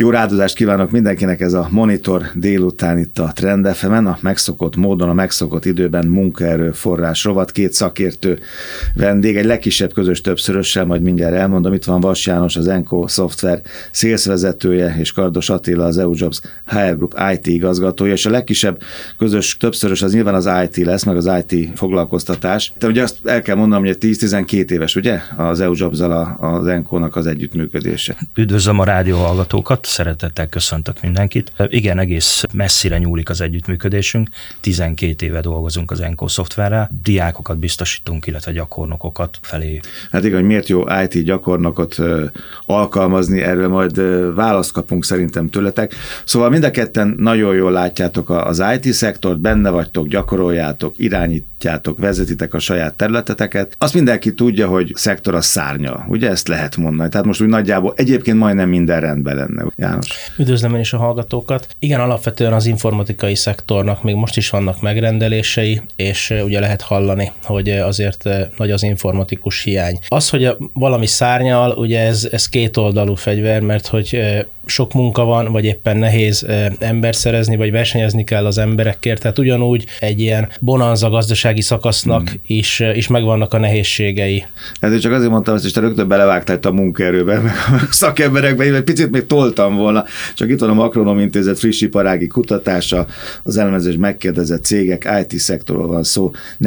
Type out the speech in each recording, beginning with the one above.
Jó rádozást kívánok mindenkinek, ez a Monitor délután itt a Trend FM-en, a megszokott módon, a megszokott időben munkaerőforrás rovat, két szakértő vendég, egy legkisebb közös többszörössel, majd mindjárt elmondom, itt van Vas János, az Enco Software sales vezetője, és Kardos Attila, az EUJobs HR Group IT igazgatója, és a legkisebb közös többszörös az nyilván az IT lesz, meg az IT foglalkoztatás. De ugye azt el kell mondanom, hogy 10-12 éves, ugye, az EUJobs-zal az Enco-nak az együttműködése. Üdvözlöm a rádióhallgatókat, szeretettel köszöntök mindenkit. Igen, egész messzire nyúlik az együttműködésünk. 12 éve dolgozunk az Enco Software-rel. Diákokat biztosítunk, illetve gyakornokokat felé. Hát igen, hogy miért jó IT gyakornokot alkalmazni, erről majd választ kapunk szerintem tőletek. Szóval mind a ketten nagyon jól látjátok az IT szektort, benne vagytok, gyakoroljátok, irányítjátok, vezetitek a saját területeteket. Azt mindenki tudja, hogy szektor az szárnyal, ugye ezt lehet mondani. Tehát most úgy nagyjából egyébként majdnem minden rendben lenne. János. Üdvözlöm én is a hallgatókat. Igen, alapvetően az informatikai szektornak még most is vannak megrendelései, és ugye lehet hallani, hogy azért nagy az informatikus hiány. Az, hogy valami szárnyal, ugye ez kétoldalú fegyver, mert hogy sok munka van, vagy éppen nehéz embert szerezni, vagy versenyezni kell az emberekért, tehát ugyanúgy egy ilyen bonanza gazdasági szakasznak is megvannak a nehézségei. Hát én csak azért mondtam ezt, és te rögtön belevágtál itt a munkaerőbe, meg a szakemberekbe, én egy picit még toltam volna, csak itt van a Makronom Intézet friss iparági kutatása, az elemzés megkérdezett cégek, IT szektorról van szó,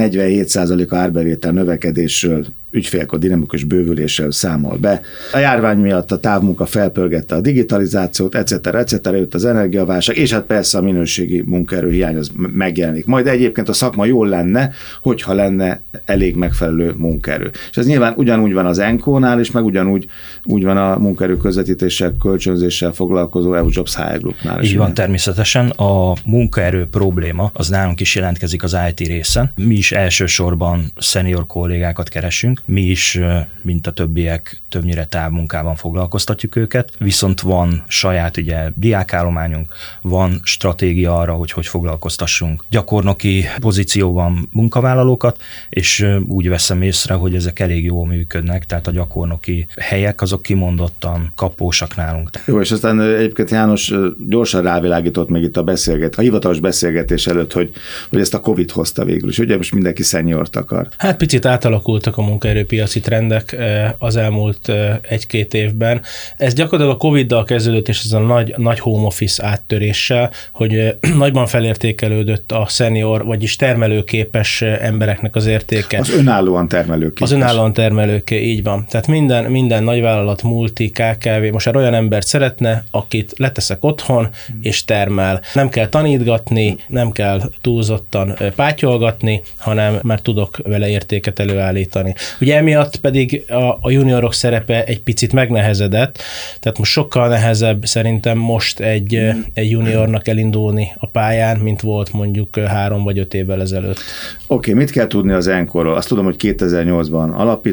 47% árbevétel növekedésről, ügyfélkod dinamikus bővüléssel számol be. A járvány miatt a távmunka felpörgette a digitalizációt, etc. jött az energiaválság, és hát persze a minőségi munkaerő hiány az megjelenik. Majd egyébként a szakma jól lenne, hogyha lenne elég megfelelő munkaerő. És ez nyilván ugyanúgy van az Enco-nál, és meg ugyanúgy van a munkaerő közvetítéssel, kölcsönzéssel foglalkozó EUJobs HR Groupnál. Így van, természetesen a munkaerő probléma az nálunk is jelentkezik az IT részen. Mi is elsősorban senior kollégákat keresünk, mi is, mint a többiek, többnyire távmunkában foglalkoztatjuk őket, viszont van saját ugye diákállományunk, van stratégia arra, hogy foglalkoztassunk gyakornoki pozícióban munkavállalókat, és úgy veszem észre, hogy ezek elég jól működnek, tehát a gyakornoki helyek azok kimondottan kapósak nálunk. Jó, és aztán egyébként János gyorsan rávilágított még itt a hivatalos beszélgetés előtt, hogy ezt a Covid hozta végül is. Ugye most mindenki szeniort akar. Hát picit átalakultak a munkaerőpiaci trendek az elmúlt egy-két évben. Ez gyakorlatilag a Covid-dal kezdődött, és ez a nagy home office áttöréssel, hogy nagyban felértékelődött a senior, vagyis termelőképes embereknek az értéke. Az önállóan termelőképes. Az önállóan termelőké, így van. Tehát minden nagyvállalat, multi, KKV most már olyan embert szeretne, akit leteszek otthon, és termel. Nem kell tanítgatni, nem kell túlzottan pátyolgatni, hanem már tudok vele értéket előállítani. Ugye emiatt pedig a juniorok szerepe egy picit megnehezedett, tehát most sokkal nehezebb szerintem most egy juniornak elindulni a pályán, mint volt mondjuk 3 vagy 5 évvel ezelőtt. Oké, mit kell tudni az Enco-ról? Azt tudom, hogy 2008-ban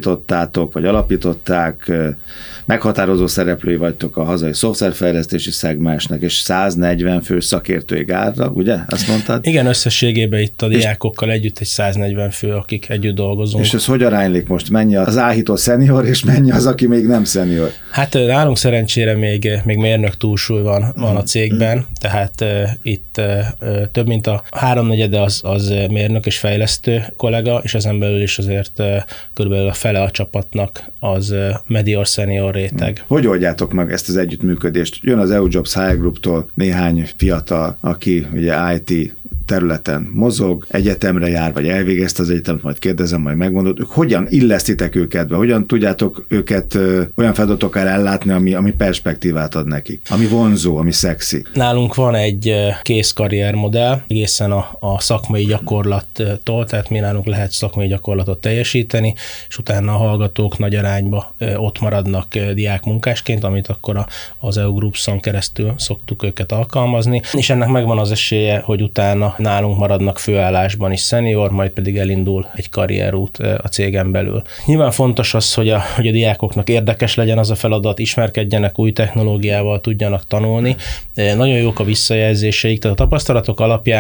alapították, meghatározó szereplői vagytok a hazai szoftverfejlesztési szegmensnek, és 140 fő szakértői gárda, ugye? Azt mondtad? Igen, összességében itt a diákokkal együtt egy 140 fő, akik együtt dolgozunk. És ez hogy aránylik most? Mennyi az áhító szenior, és mennyi az, aki még nem szenior? Hát nálunk szerencsére még mérnök túlsúly van a cégben, tehát itt több mint a 3/4 az mérnök és fejlesztő kollega, és ezen belül is azért körülbelül a fele a csapatnak az medior senior réteg. Hogy oldjátok meg ezt az együttműködést? Jön az EUJobs HR Grouptól néhány fiatal, aki ugye IT területen mozog, egyetemre jár, vagy elvégezte az egyetemet, majd kérdezem, majd megmondod, hogyan illesztitek őket be, hogyan tudjátok őket olyan feladatokkal ellátni, ami perspektívát ad nekik, ami vonzó, ami szexi. Nálunk van egy kész karriermodell, egészen a szakmai gyakorlattól, tehát mi nálunk lehet szakmai gyakorlatot teljesíteni, és utána a hallgatók nagy arányba ott maradnak diákmunkásként, amit akkor az EU Groups-on keresztül szoktuk őket alkalmazni, és ennek megvan az esélye, hogy utána nálunk maradnak főállásban is senior, majd pedig elindul egy karrierút a cégen belül. Nyilván fontos az, hogy a diákoknak érdekes legyen az a feladat, ismerkedjenek új technológiával, tudjanak tanulni. Nagyon jók a visszajelzéseik, tehát a tapasztalatok alapján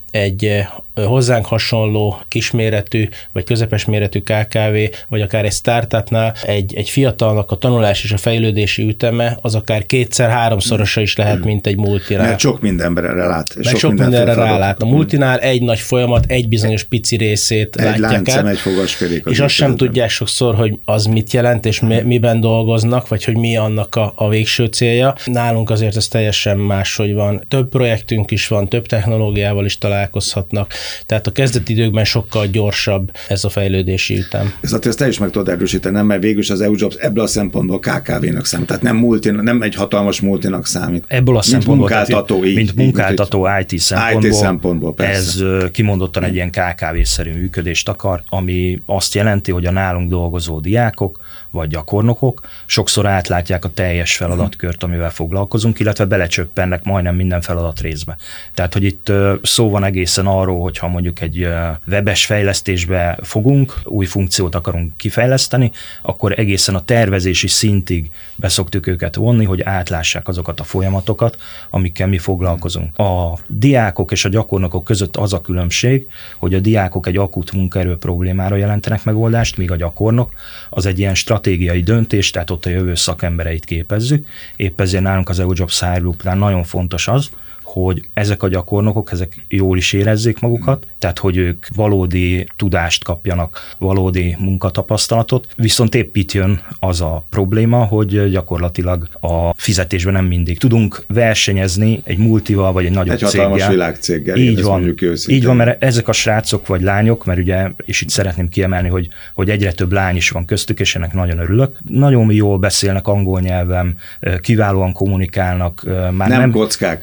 egy hozzánk hasonló kisméretű vagy közepes méretű KKV, vagy akár egy startupnál egy fiatalnak a tanulás és a fejlődési üteme az akár 2-3-szorosa is lehet, mint egy multinál. Mert sok mindenre rálát. Sok mindenre rálát. A multinál egy nagy folyamat, egy bizonyos pici részét egy látják láncszem, át, egy fogaskerék. és azt sem tudják sokszor, hogy az mit jelent, és miben dolgoznak, vagy hogy mi annak a végső célja. Nálunk azért ez teljesen máshogy van. Több projektünk is van, több technológiával is találkozhatnak, tehát a kezdeti időkben sokkal gyorsabb ez a fejlődési ütem. Ezt te is meg tudod erősíteni, nem? Mert végülis az EU Jobs ebből a szempontból KKV-nak számít, tehát nem egy hatalmas multinak számít. Ebből a szempontból, mint munkáltató IT szempontból ez kimondottan egy ilyen KKV-szerű működést akar, ami azt jelenti, hogy a nálunk dolgozó diákok vagy gyakornokok sokszor átlátják a teljes feladatkört, amivel foglalkozunk, illetve belecsöppennek majdnem minden feladat részbe. Tehát, hogy itt szó van egészen arról, hogyha mondjuk egy webes fejlesztésbe fogunk, új funkciót akarunk kifejleszteni, akkor egészen a tervezési szintig beszoktuk őket vonni, hogy átlássák azokat a folyamatokat, amikkel mi foglalkozunk. A diákok és a gyakornokok között az a különbség, hogy a diákok egy akut munkaerő problémára jelentenek megoldást, míg a gyakornok az egy ilyen stratégiai döntés, tehát ott a jövő szakembereit képezzük. Épp ezért nálunk az EU Jobs Hire Group-nál nagyon fontos az, hogy ezek a gyakornokok, ezek jól is érezzék magukat, tehát hogy ők valódi tudást kapjanak, valódi munkatapasztalatot, viszont épp itt jön az a probléma, hogy gyakorlatilag a fizetésben nem mindig tudunk versenyezni egy multival vagy egy nagyobb céggel. Egy hatalmas világcéggel. Így van, mert ezek a srácok vagy lányok, mert ugye, és itt szeretném kiemelni, hogy egyre több lány is van köztük, és ennek nagyon örülök. Nagyon jól beszélnek angol nyelven, kiválóan kommunikálnak. Nem kockák.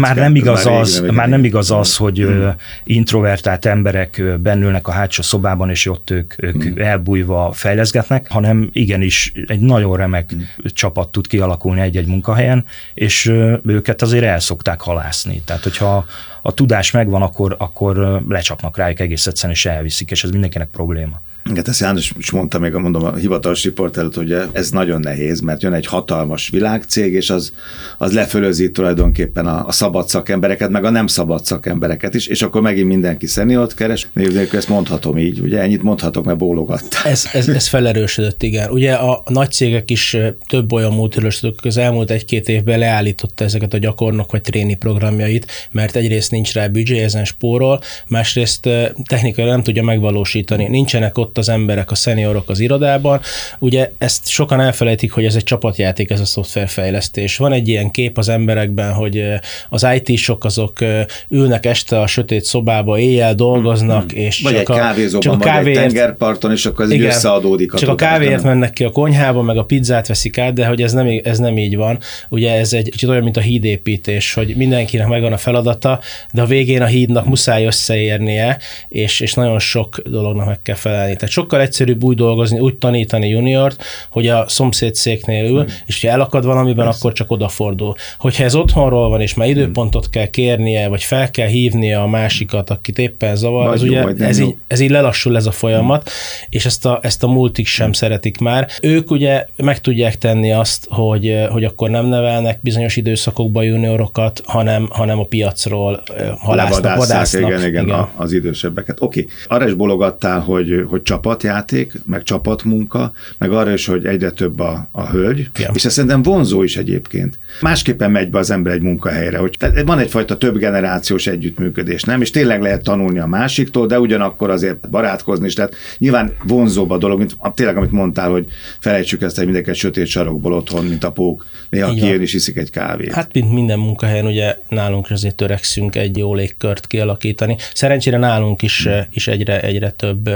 Már nem igaz az, hogy introvertált emberek bennülnek a hátsó szobában, és ott ők elbújva fejleszgetnek, hanem igenis egy nagyon remek csapat tud kialakulni egy-egy munkahelyen, és őket azért el szokták halászni. Tehát, hogyha a tudás megvan, akkor lecsapnak rájuk egész egyszerűen, és elviszik, és ez mindenkinek probléma. Igen, ezt János is mondta még a hivatalos riport előtt, hogy ez nagyon nehéz, mert jön egy hatalmas világcég, és az lefölözi tulajdonképpen a szabad szakembereket, meg a nem szabad szakembereket is, és akkor megint mindenki szeniort keres. Név nélkül ezt mondhatom így, ugye ennyit mondhatok, mert bólogattál. Ez felerősödött, igen. Ugye a nagy cégek is több olyan múltörösödők az elmúlt 1-2 évben leállította ezeket a gyakornok vagy tréni programjait, mert egyrészt nincs rá büdzsé, ezen spórol, másrészt technikai nem tudja megvalósítani. Nincsenek ott az emberek, a szeniorok az irodában. Ugye ezt sokan elfelejtik, hogy ez egy csapatjáték, ez a szoftverfejlesztés. Van egy ilyen kép az emberekben, hogy az IT-sok azok ülnek este a sötét szobába, éjjel dolgoznak, és vagy csak egy kávézóban, vagy egy tengerparton, és akkor ez így összeadódik. Csak a kávéért mennek ki a konyhába, meg a pizzát veszik át, de hogy ez nem így van. Ugye ez egy kicsit olyan, mint a hídépítés, hogy mindenkinek megvan a feladata, de a végén a hídnak muszáj összeérnie, és nagyon sok dolognak meg kell felelni. Tehát sokkal egyszerűbb úgy dolgozni, úgy tanítani juniort, hogy a szomszéd széknél ül, és ha elakad valamiben, akkor csak odafordul. Hogyha ez otthonról van, és már időpontot kell kérnie, vagy fel kell hívnia a másikat, akit éppen zavar, az ugye ez így lelassul ez a folyamat, és ezt a multik sem szeretik már. Ők ugye meg tudják tenni azt, hogy akkor nem nevelnek bizonyos időszakokban juniorokat, hanem a piacról halásznak, vadásznak. Igen, az idősebbeket. Oké. Arra is bologattál, hogy csapatjáték, meg csapatmunka, meg arra is, hogy egyre több a hölgy, és ez szerintem vonzó is egyébként. Másképpen megy be az ember egy munkahelyre, hogy van egyfajta több generációs együttműködés, nem? És tényleg lehet tanulni a másiktól, de ugyanakkor azért barátkozni is, tehát nyilván vonzóbb a dolog, mint tényleg, amit mondtál, hogy felejtsük ezt, hogy mindenki egy sötét sarokból otthon, mint a pók, néha kijön és iszik egy kávét. Hát mint minden munkahelyen, ugye nálunk azért törekszünk egy jó légkört kialakítani. Szerencsére nálunk is egyre több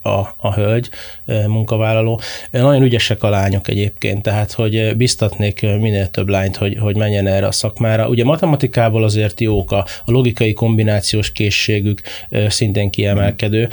a hölgy munkavállaló. Nagyon ügyesek a lányok egyébként, tehát hogy biztatnék minél több lányt, hogy menjen erre a szakmára. Ugye matematikából azért jók, a logikai kombinációs készségük szintén kiemelkedő,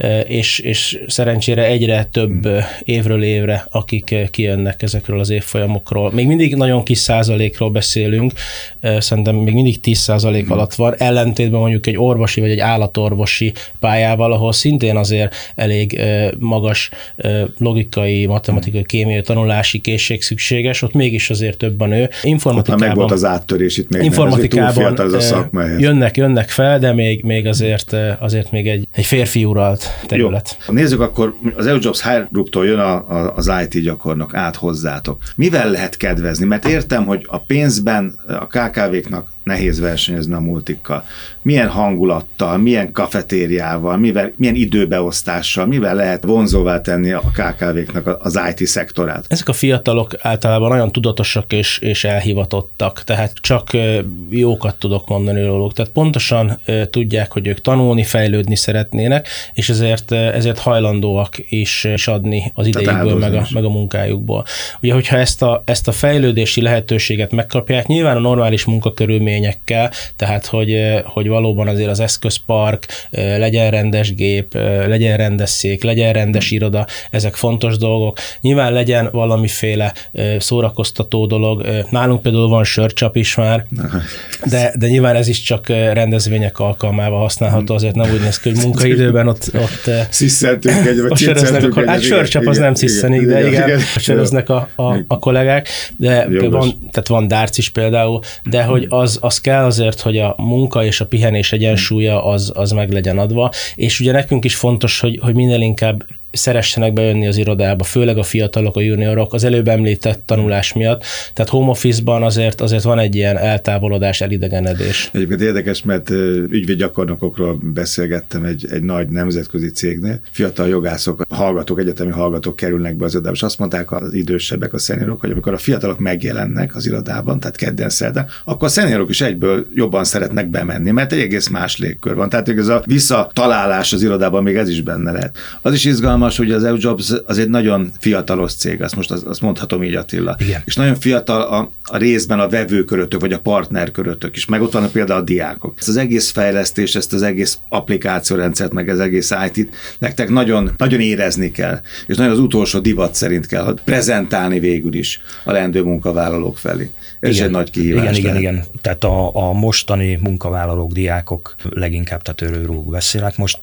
és szerencsére egyre több évről évre, akik kijönnek ezekről az évfolyamokról. Még mindig nagyon kis százalékról beszélünk, szerintem még mindig 10% alatt van, ellentétben mondjuk egy orvosi vagy egy állatorvosi pályával, ahol szintén azért elég magas logikai, matematikai, kémiai tanulási készség szükséges, ott mégis azért több a nő. Informatikában meg volt az áttörés, itt még informatikában jönnek fel, de még azért még egy férfi uralt terület. Jó. Nézzük akkor, az EUJobs Hire Group-tól jön az IT gyakornok át hozzátok. Mivel lehet kedvezni? Mert értem, hogy a pénzben a KKV-knak nehéz versenyezni a multikkal. Milyen hangulattal, milyen kafetériával, milyen időbeosztással, mivel lehet vonzóvá tenni a KKV-knak az IT szektorát? Ezek a fiatalok általában nagyon tudatosak és elhivatottak, tehát csak jókat tudok mondani róluk. Tehát pontosan tudják, hogy ők tanulni, fejlődni szeretnének, és ezért hajlandóak is adni az idejükből, meg a munkájukból. Ugye, hogyha ezt a fejlődési lehetőséget megkapják, nyilván a normális munkakörülményekkel, tehát hogy valóban azért az eszközpark, legyen rendes gép, legyen rendes szék, legyen rendes iroda, ezek fontos dolgok. Nyilván legyen valamiféle szórakoztató dolog. Nálunk például van sörcsap is már, de nyilván ez is csak rendezvények alkalmával használható, azért nem úgy néz ki, hogy munkaidőben ott sziszeltünk egy söröznek. Hát sörcsap az nem sziszenik, de igen, söröznek a kollégák, de van dárc is például, de hogy az kell azért, hogy a munka és a pihenés egyensúlya az meg legyen adva, és ugye nekünk is fontos, hogy minél inkább szeressenek bejönni az irodába, főleg a fiatalok, a juniorok, az előbb említett tanulás miatt. Tehát home office-ban azért van egy ilyen eltávolodás, elidegenedés. Egyébként érdekes, mert ügyvédgyakornokokról beszélgettem egy nagy nemzetközi cégnél. Fiatal jogászok, egyetemi hallgatók kerülnek be az irodába, és azt mondták az idősebbek, a szeniorok, hogy amikor a fiatalok megjelennek az irodában, tehát kedden, szerdán, akkor a szeniorok is egyből jobban szeretnek bemenni, mert egy egész más légkör van. Tehát ez a visszatalálás az irodában még ez is benne lehet. Az is izgalmas, hogy az EUJobs az egy nagyon fiatalos cég, azt mondhatom így, Attila. Igen. És nagyon fiatal a részben a vevőkörötök, vagy a partnerkörötök is, meg ott vannak például a diákok. Ezt az egész fejlesztés, ezt az egész applikációrendszert, meg az egész IT-t nektek nagyon, nagyon érezni kell, és nagyon az utolsó divat szerint kell prezentálni végül is a leendő munkavállalók felé. Ez is egy nagy kihívás. Igen. Tehát a mostani munkavállalók, diákok leginkább, tehát őróluk beszélek most,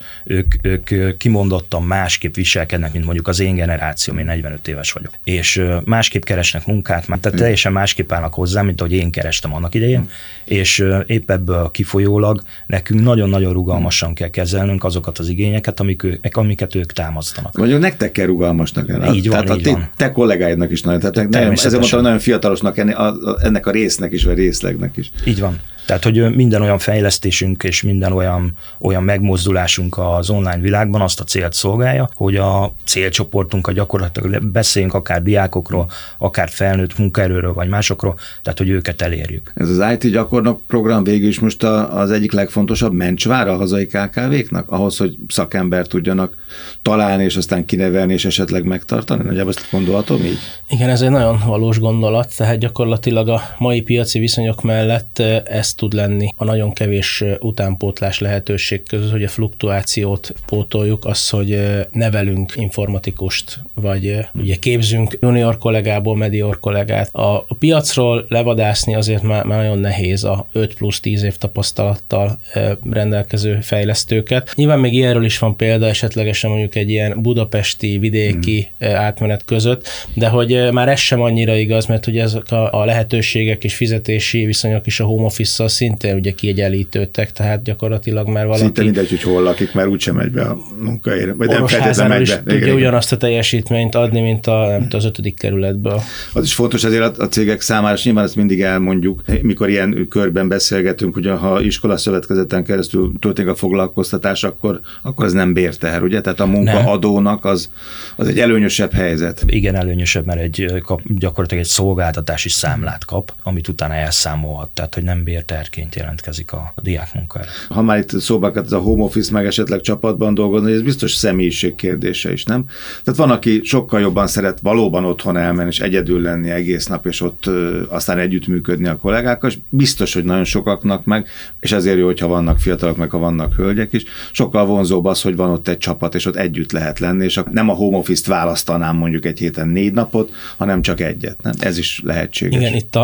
ők kimondottan másképp viselkednek, mint mondjuk az én generációm, én 45 éves vagyok. És másképp keresnek munkát, tehát teljesen másképp állnak hozzá, mint ahogy én kerestem annak idején, és épp ebből kifolyólag nekünk nagyon-nagyon rugalmasan kell kezelnünk azokat az igényeket, amiket ők támasztanak. Mondjuk nektek kell rugalmasnak lenni. Így van, tehát így van. Te kollégáidnak is nagyon. Tehát ezért mondtam, nagyon fiatalosnak ennek a résznek is, vagy részlegnek is. Így van. Tehát, hogy minden olyan fejlesztésünk és minden olyan megmozdulásunk az online világban azt a célt szolgálja, hogy a célcsoportunkat gyakorlatilag beszéljünk akár diákokról, akár felnőtt munkaerőről, vagy másokról, tehát, hogy őket elérjük. Ez az IT gyakornok program végül is most az egyik legfontosabb mencsvára a hazai KKV-knak, ahhoz, hogy szakembert tudjanak találni, és aztán kinevelni, és esetleg megtartani? Nagyjából ezt gondolhatom így? Igen, ez egy nagyon valós gondolat, tehát gyakorlatilag a mai piaci viszonyok mellett ez tud lenni a nagyon kevés utánpótlás lehetőség között, hogy a fluktuációt pótoljuk, az, hogy nevelünk informatikust, vagy ugye képzünk junior kollégából medior kollégát. A piacról levadászni azért már nagyon nehéz a 5+10 év tapasztalattal rendelkező fejlesztőket. Nyilván még ilyenről is van példa, esetlegesen mondjuk egy ilyen budapesti, vidéki átmenet között, de hogy már ez sem annyira igaz, mert ugye ezek a lehetőségek és fizetési viszonyok is a home office-szal szintén ugye kiegyenlítődtek, tehát gyakorlatilag már valaki... Szinte mindegy, hogy hol lakik, mert úgysem megy be a munkahelyre, vagy nem feltétlenül megy be. Tudja ugyanazt a teljesítményt adni, mint az 5. kerületből. Az is fontos azért a cégek számára, és nyilván ezt mindig elmondjuk, mikor ilyen körben beszélgetünk, hogy ha iskolaszövetkezeten keresztül történik a foglalkoztatás, akkor ez nem bérteher, ugye? Tehát a munkaadónak az egy előnyösebb helyzet. Igen, előnyösebb, mert gyakorlatilag egy szolgáltatási számlát kap, amit utána elszámolhat, tehát hogy nem bérteherként jelentkezik a diák munkára. Ha már itt szóba ez a home office, meg esetleg csapatban dolgozni, ez biztos személyiség kérdése is, nem? Tehát van, aki sokkal jobban szeret valóban otthon elmenni, és egyedül lenni egész nap, és ott aztán együttműködni a kollégákkal, és biztos, hogy nagyon sokaknak meg, és ezért jó, hogyha vannak fiatalok, meg ha vannak hölgyek is, sokkal vonzóbb az, hogy van ott egy csapat, és ott együtt lehet lenni, és nem a home office-t választanám mondjuk egy héten 4 napot, hanem csak egyet, nem? Ez is lehetséges. Igen, itt a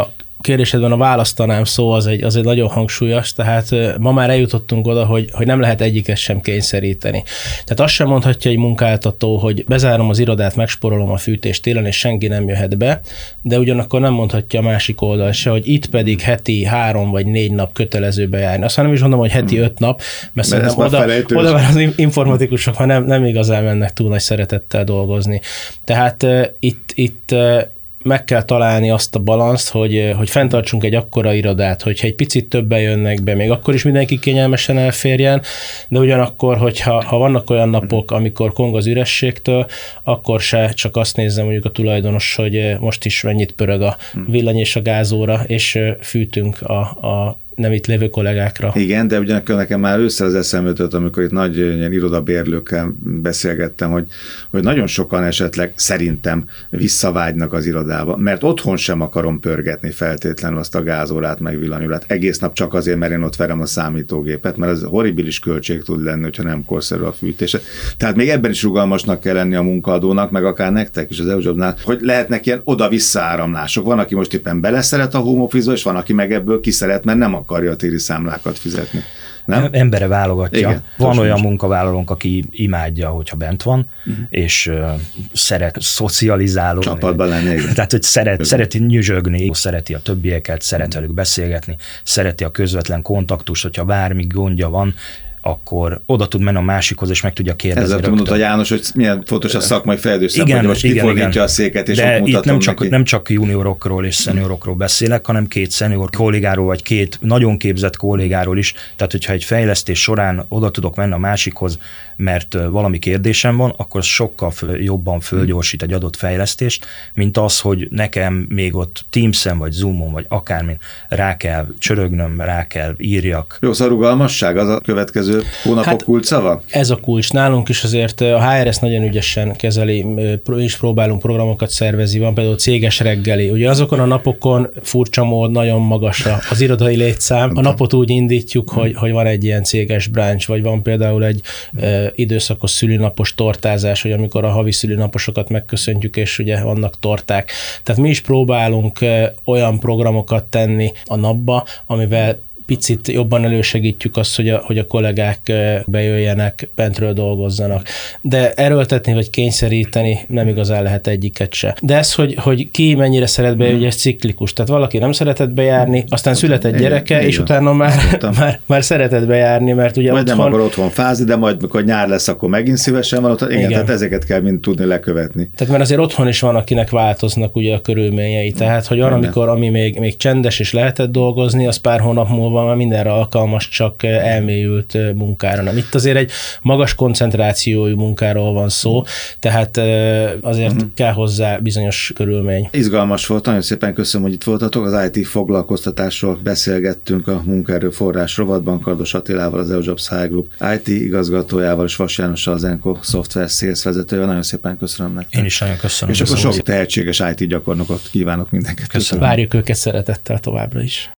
kérdésedben a választanám szó az egy nagyon hangsúlyos, tehát ma már eljutottunk oda, hogy nem lehet egyiket sem kényszeríteni. Tehát azt sem mondhatja egy munkáltató, hogy bezárom az irodát, megsporolom a fűtést télen, és senki nem jöhet be, de ugyanakkor nem mondhatja a másik oldal se, hogy itt pedig heti 3 vagy 4 nap kötelező bejárni. Azt nem is mondom, hogy heti 5 nap, mert szerintem oda már az informatikusok már nem igazán mennek túl nagy szeretettel dolgozni. Tehát itt meg kell találni azt a balanszt, hogy fenntartsunk egy akkora irodát, hogyha egy picit többen jönnek be, még akkor is mindenki kényelmesen elférjen, de ugyanakkor, hogyha vannak olyan napok, amikor kong az ürességtől, akkor se csak azt nézzem mondjuk a tulajdonos, hogy most is mennyit pörög a villany és a gázóra, és fűtünk a nem itt lévő kollégákra. Igen, de ugyanakkor nekem már ősszel az eszembe jutott, amikor itt nagy ilyen irodabérlőkkel beszélgettem, hogy nagyon sokan esetleg szerintem visszavágynak az irodába, mert otthon sem akarom pörgetni feltétlenül azt a gázórát, meg villanyórát. Egész nap csak azért, mert én ott verem a számítógépet, mert az horribilis költség tud lenni, hogyha nem korszerű a fűtése. Tehát még ebben is rugalmasnak kell lenni a munkaadónak, meg akár nektek is az EUJOB-nál, hogy lehetnek ilyen oda-vissza áramlások. Van, aki most éppen beleszeret a home office-ba, és van, aki meg ebből kiszeret, mert nem akarja a téli számlákat fizetni. Nem? Embere válogatja. Igen, van olyan munkavállalónk, aki imádja, hogyha bent van, és szeret szocializálódni. Csapatban lenni. Tehát, hogy szereti nyüzsögni, szereti a többieket, szeret velük beszélgetni, szereti a közvetlen kontaktust, hogyha bármi gondja van, akkor oda tud menni a másikhoz, és meg tudja kérdezni. Ezzel mondta János, hogy milyen fontos a szakmai fejlődés szempontja, hogy most kifordítja a széket, és de ott itt mutatom nem csak juniorokról és szeniorokról beszélek, hanem 2 szenior kollégáról, vagy 2 nagyon képzett kollégáról is. Tehát, hogyha egy fejlesztés során oda tudok menni a másikhoz, mert valami kérdésem van, akkor sokkal jobban fölgyorsít egy adott fejlesztést, mint az, hogy nekem még ott Teams-en, vagy Zoom-on, vagy akármin rá kell csörögnöm, rá kell írjak. Jó, szóval rugalmasság, az a következő hónapok kulcsszava? Ez a kulcs. Nálunk is azért a HRS nagyon ügyesen kezeli, is próbálunk programokat szervezni, van például céges reggeli. Ugye azokon a napokon furcsa mód, nagyon magas az irodai létszám. A napot úgy indítjuk, hogy van egy ilyen céges brunch, vagy van például egy időszakos szülinapos tortázás, hogy amikor a havi szülinaposokat megköszöntjük, és ugye vannak torták. Tehát mi is próbálunk olyan programokat tenni a napba, amivel picit jobban elősegítjük azt, hogy a kollégák bejöjjenek, bentről dolgozzanak. De erőltetni vagy kényszeríteni nem igazán lehet egyiket se. De ez, hogy ki mennyire szeret bejönni, ez ciklikus. Tehát valaki nem szeretett bejárni, aztán született gyereke, és utána már szeretett bejárni, mert ugye majd nem akar otthon fázni, de majd mikor nyár lesz, akkor megint szívesen van otthon. Igen, tehát ezeket kell mind tudni lekövetni. Tehát mert azért otthon is van, akinek változnak ugye a körülményei. Tehát, hogy ami még csendes és lehetett dolgozni, az pár hónap múlva már mindenre alkalmas, csak elmélyült munkára. Nem. Itt azért egy magas koncentrációjú munkáról van szó, tehát azért kell hozzá bizonyos körülmény. Izgalmas volt, nagyon szépen köszönöm, hogy itt voltatok. Az IT foglalkoztatásról beszélgettünk a munkaerőforrás rovatban, Kardos Attilával, az EUJOBS HR Group IT igazgatójával, és Vas Jánossal, az Enco Software Sales vezetőjével. Nagyon szépen köszönöm nektek. Én is nagyon köszönöm. És akkor sok tehetséges IT gyakornokot kívánok mindenkit. Köszönöm. Várjuk őket szeretettel továbbra is.